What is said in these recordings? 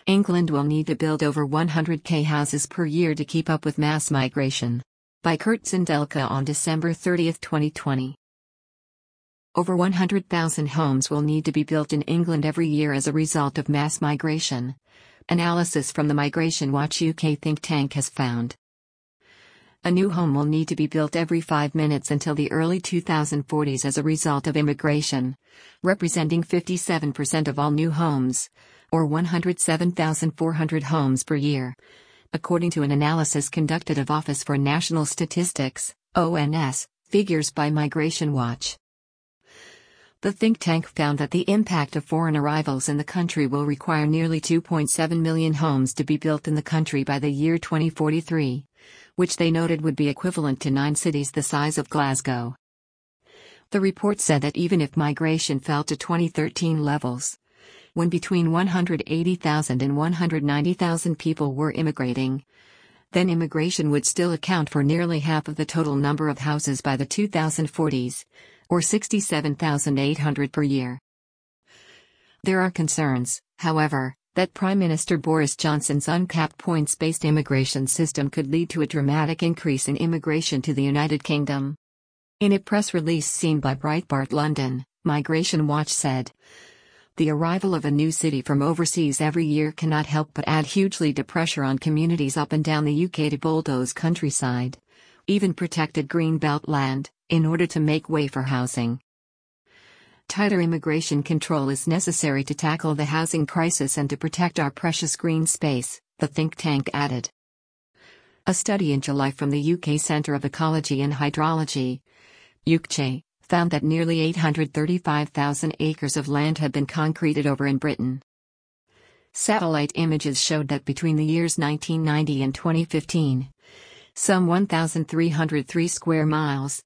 England will need to build over 100,000 houses per year to keep up with mass migration. By Kurt Zindelka on December 30, 2020. Over 100,000 homes will need to be built in England every year as a result of mass migration. Analysis from the Migration Watch UK think tank has found. A new home will need to be built every 5 minutes until the early 2040s as a result of immigration, representing 57% of all new homes, or 107,400 homes per year, according to an analysis conducted of Office for National Statistics, ONS, figures by Migration Watch. The think tank found that the impact of foreign arrivals in the country will require nearly 2.7 million homes to be built in the country by the year 2043, which they noted would be equivalent to 9 cities the size of Glasgow. The report said that even if migration fell to 2013 levels, when between 180,000 and 190,000 people were immigrating, then immigration would still account for nearly half of the total number of houses by the 2040s, or 67,800 per year. There are concerns, however, that Prime Minister Boris Johnson's uncapped points-based immigration system could lead to a dramatic increase in immigration to the United Kingdom. In a press release seen by Breitbart London, Migration Watch said, "The arrival of a new city from overseas every year cannot help but add hugely to pressure on communities up and down the UK to bulldoze countryside, even protected green belt land, in order to make way for housing. Tighter immigration control is necessary to tackle the housing crisis and to protect our precious green space," the think tank added. A study in July from the UK Centre of Ecology and Hydrology, UKCHE, found that nearly 835,000 acres of land had been concreted over in Britain. Satellite images showed that between the years 1990 and 2015, some 1,303 square miles,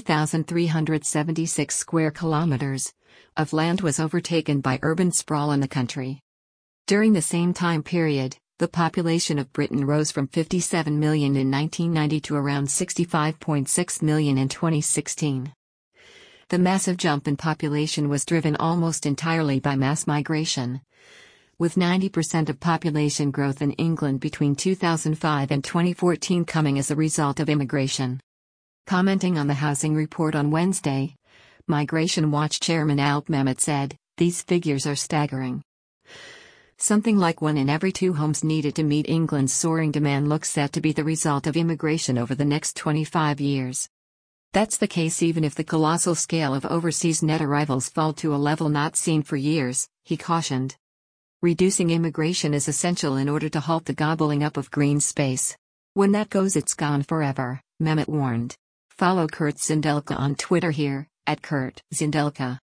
3,376 square kilometers, of land was overtaken by urban sprawl in the country. During the same time period, the population of Britain rose from 57 million in 1990 to around 65.6 million in 2016. The massive jump in population was driven almost entirely by mass migration, with 90% of population growth in England between 2005 and 2014 coming as a result of immigration. Commenting on the housing report on Wednesday, Migration Watch Chairman Alp Mehmet said, "These figures are staggering. Something like 1 in every 2 homes needed to meet England's soaring demand looks set to be the result of immigration over the next 25 years. That's the case even if the colossal scale of overseas net arrivals fall to a level not seen for years," he cautioned. "Reducing immigration is essential in order to halt the gobbling up of green space. When that goes, it's gone forever," Mehmet warned. Follow Kurt Zindelka on Twitter here, @KurtZindelka.